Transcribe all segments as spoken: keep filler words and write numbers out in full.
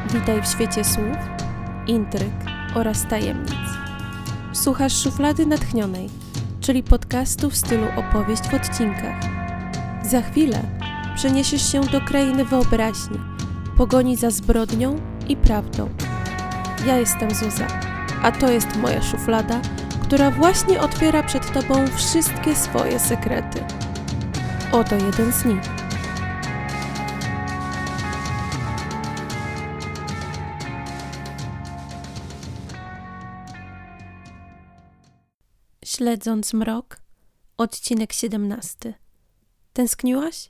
Witaj w świecie słów, intryg oraz tajemnic. Słuchasz Szuflady Natchnionej, czyli podcastu w stylu opowieść w odcinkach. Za chwilę przeniesiesz się do krainy wyobraźni, pogoni za zbrodnią i prawdą. Ja jestem Zuza, a to jest moja szuflada, która właśnie otwiera przed Tobą wszystkie swoje sekrety. Oto jeden z nich. Śledząc mrok, odcinek siedemnasty. Tęskniłaś?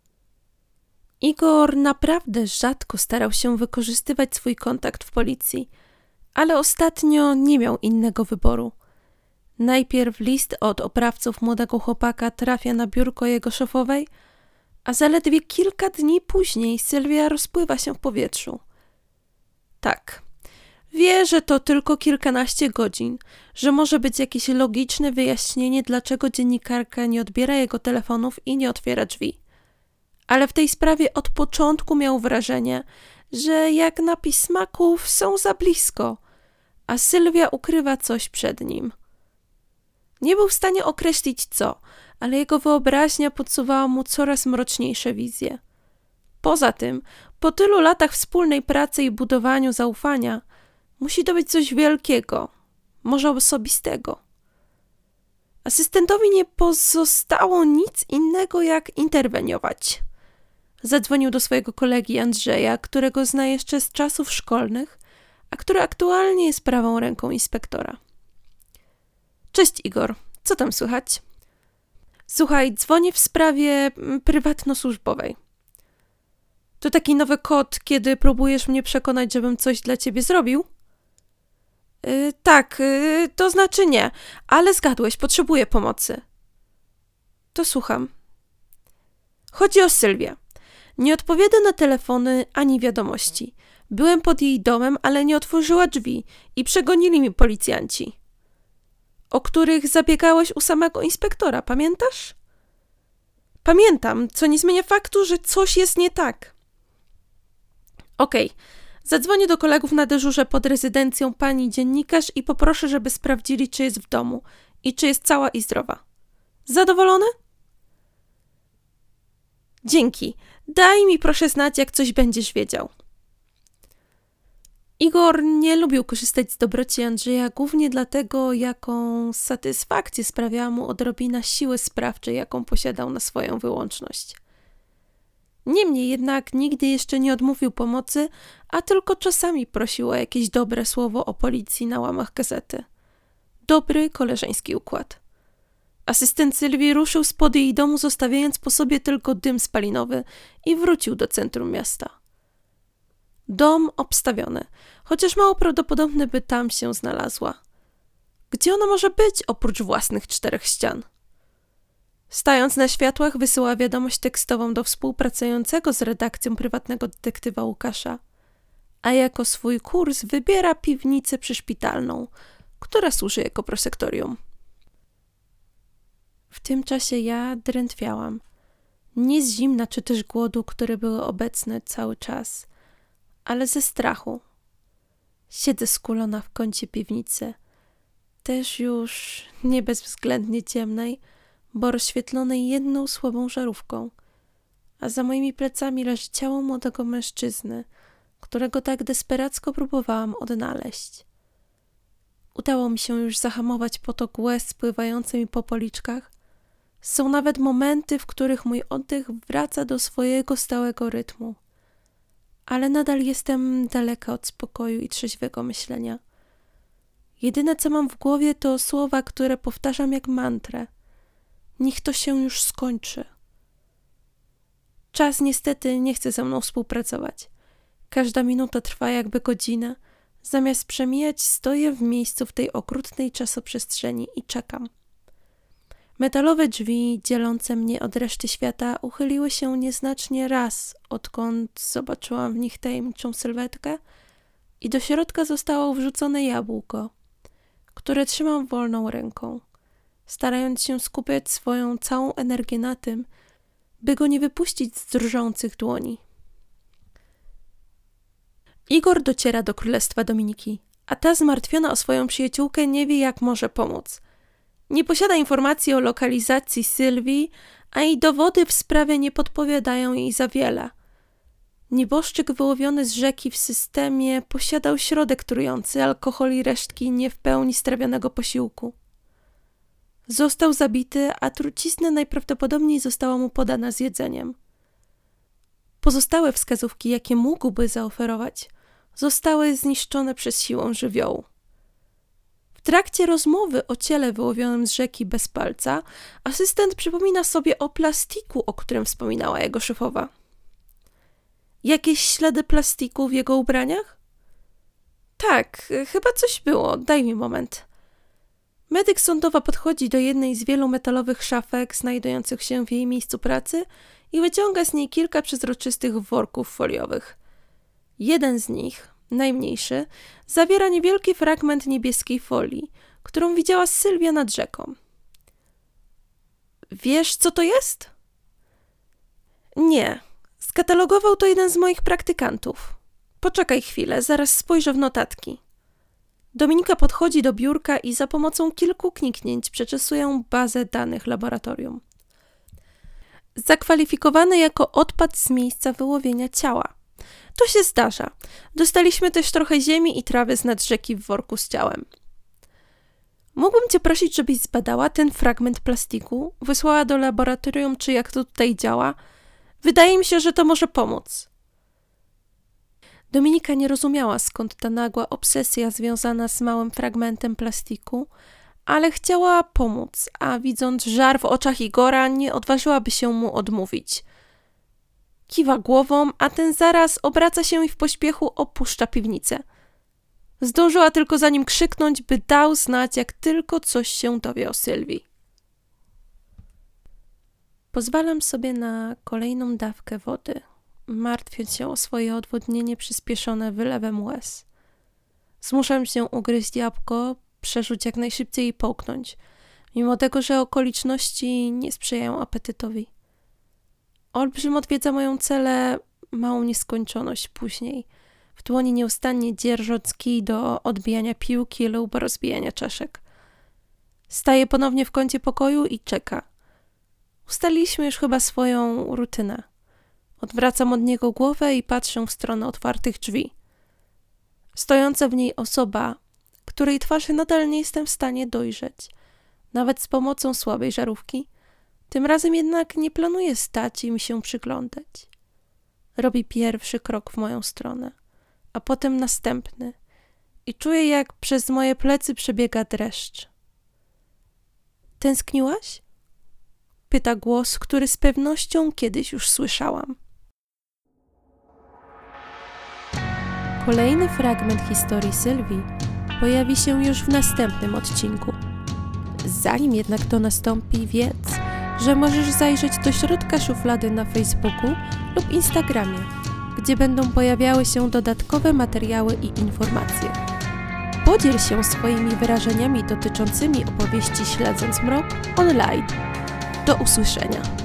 Igor naprawdę rzadko starał się wykorzystywać swój kontakt w policji, ale ostatnio nie miał innego wyboru. Najpierw list od oprawców młodego chłopaka trafia na biurko jego szefowej, a zaledwie kilka dni później Sylwia rozpływa się w powietrzu. Tak. Wie, że to tylko kilkanaście godzin, że może być jakieś logiczne wyjaśnienie, dlaczego dziennikarka nie odbiera jego telefonów i nie otwiera drzwi. Ale w tej sprawie od początku miał wrażenie, że jak napis smaków są za blisko, a Sylwia ukrywa coś przed nim. Nie był w stanie określić co, ale jego wyobraźnia podsuwała mu coraz mroczniejsze wizje. Poza tym, po tylu latach wspólnej pracy i budowaniu zaufania, musi to być coś wielkiego, może osobistego. Asystentowi nie pozostało nic innego jak interweniować. Zadzwonił do swojego kolegi Andrzeja, którego zna jeszcze z czasów szkolnych, a który aktualnie jest prawą ręką inspektora. Cześć Igor, co tam słychać? Słuchaj, dzwonię w sprawie prywatno-służbowej. To taki nowy kod, kiedy próbujesz mnie przekonać, żebym coś dla ciebie zrobił? Yy, tak, yy, to znaczy nie, ale zgadłeś, potrzebuję pomocy. To słucham. Chodzi o Sylwię. Nie odpowiada na telefony ani wiadomości. Byłem pod jej domem, ale nie otworzyła drzwi i przegonili mi policjanci, o których zabiegałeś u samego inspektora, pamiętasz? Pamiętam, co nie zmienia faktu, że coś jest nie tak. Okej. Okay. Zadzwonię do kolegów na dyżurze pod rezydencją pani dziennikarz i poproszę, żeby sprawdzili, czy jest w domu i czy jest cała i zdrowa. Zadowolony? Dzięki. Daj mi proszę znać, jak coś będziesz wiedział. Igor nie lubił korzystać z dobroci Andrzeja głównie dlatego, jaką satysfakcję sprawiała mu odrobina siły sprawczej, jaką posiadał na swoją wyłączność. Niemniej jednak nigdy jeszcze nie odmówił pomocy, a tylko czasami prosił o jakieś dobre słowo o policji na łamach gazety. Dobry, koleżeński układ. Asystent Sylwii ruszył spod jej domu, zostawiając po sobie tylko dym spalinowy i wrócił do centrum miasta. Dom obstawiony, chociaż mało prawdopodobne, by tam się znalazła. Gdzie ona może być oprócz własnych czterech ścian? Stając na światłach, wysyła wiadomość tekstową do współpracującego z redakcją prywatnego detektywa Łukasza, a jako swój kurs wybiera piwnicę przyszpitalną, która służy jako prosektorium. W tym czasie ja drętwiałam. Nie z zimna czy też głodu, które były obecne cały czas, ale ze strachu. Siedzę skulona w kącie piwnicy, też już nie bezwzględnie ciemnej, bo rozświetlonej jedną słabą żarówką, a za moimi plecami leży ciało młodego mężczyzny, którego tak desperacko próbowałam odnaleźć. Udało mi się już zahamować potok łez spływający mi po policzkach. Są nawet momenty, w których mój oddech wraca do swojego stałego rytmu, ale nadal jestem daleka od spokoju i trzeźwego myślenia. Jedyne, co mam w głowie, to słowa, które powtarzam jak mantrę. Niech to się już skończy. Czas niestety nie chce ze mną współpracować. Każda minuta trwa jakby godzina. Zamiast przemijać, stoję w miejscu w tej okrutnej czasoprzestrzeni i czekam. Metalowe drzwi dzielące mnie od reszty świata uchyliły się nieznacznie raz, odkąd zobaczyłam w nich tajemniczą sylwetkę i do środka zostało wrzucone jabłko, które trzymam wolną ręką, starając się skupiać swoją całą energię na tym, by go nie wypuścić z drżących dłoni. Igor dociera do królestwa Dominiki, a ta zmartwiona o swoją przyjaciółkę nie wie, jak może pomóc. Nie posiada informacji o lokalizacji Sylwii, a jej dowody w sprawie nie podpowiadają jej za wiele. Nieboszczyk wyłowiony z rzeki w systemie posiadał środek trujący, alkohol i resztki nie w pełni strawionego posiłku. Został zabity, a trucizna najprawdopodobniej została mu podana z jedzeniem. Pozostałe wskazówki, jakie mógłby zaoferować, zostały zniszczone przez siłę żywiołu. W trakcie rozmowy o ciele wyłowionym z rzeki bez palca, asystent przypomina sobie o plastiku, o którym wspominała jego szefowa. Jakieś ślady plastiku w jego ubraniach? Tak, chyba coś było, daj mi moment. Medyk sądowa podchodzi do jednej z wielu metalowych szafek znajdujących się w jej miejscu pracy i wyciąga z niej kilka przezroczystych worków foliowych. Jeden z nich, najmniejszy, zawiera niewielki fragment niebieskiej folii, którą widziała Sylwia nad rzeką. Wiesz, co to jest? Nie. Skatalogował to jeden z moich praktykantów. Poczekaj chwilę, zaraz spojrzę w notatki. Dominika podchodzi do biurka i za pomocą kilku kliknięć przeczesuje bazę danych laboratorium. Zakwalifikowany jako odpad z miejsca wyłowienia ciała. To się zdarza. Dostaliśmy też trochę ziemi i trawy z nad rzeki w worku z ciałem. Mógłbym cię prosić, żebyś zbadała ten fragment plastiku, wysłała do laboratorium, czy jak to tutaj działa. Wydaje mi się, że to może pomóc. Dominika nie rozumiała, skąd ta nagła obsesja związana z małym fragmentem plastiku, ale chciała pomóc, a widząc żar w oczach Igora, nie odważyłaby się mu odmówić. Kiwa głową, a ten zaraz obraca się i w pośpiechu opuszcza piwnicę. Zdążyła tylko za nim krzyknąć, by dał znać, jak tylko coś się dowie o Sylwii. Pozwalam sobie na kolejną dawkę wody, martwiąc się o swoje odwodnienie przyspieszone wylewem łez. Zmuszam się ugryźć jabłko, przerzuć jak najszybciej i połknąć, mimo tego, że okoliczności nie sprzyjają apetytowi. Olbrzym odwiedza moją celę, małą nieskończoność później, w dłoni nieustannie dzierżąc kij do odbijania piłki lub rozbijania czaszek. Staje ponownie w kącie pokoju i czeka. Ustaliliśmy już chyba swoją rutynę. Odwracam od niego głowę i patrzę w stronę otwartych drzwi. Stojąca w niej osoba, której twarzy nadal nie jestem w stanie dojrzeć, nawet z pomocą słabej żarówki, tym razem jednak nie planuje stać i mi się przyglądać. Robi pierwszy krok w moją stronę, a potem następny i czuję, jak przez moje plecy przebiega dreszcz. Tęskniłaś? Pyta głos, który z pewnością kiedyś już słyszałam. Kolejny fragment historii Sylwii pojawi się już w następnym odcinku. Zanim jednak to nastąpi, wiedz, że możesz zajrzeć do środka szuflady na Facebooku lub Instagramie, gdzie będą pojawiały się dodatkowe materiały i informacje. Podziel się swoimi wyrażeniami dotyczącymi opowieści Śledząc Mrok online. Do usłyszenia.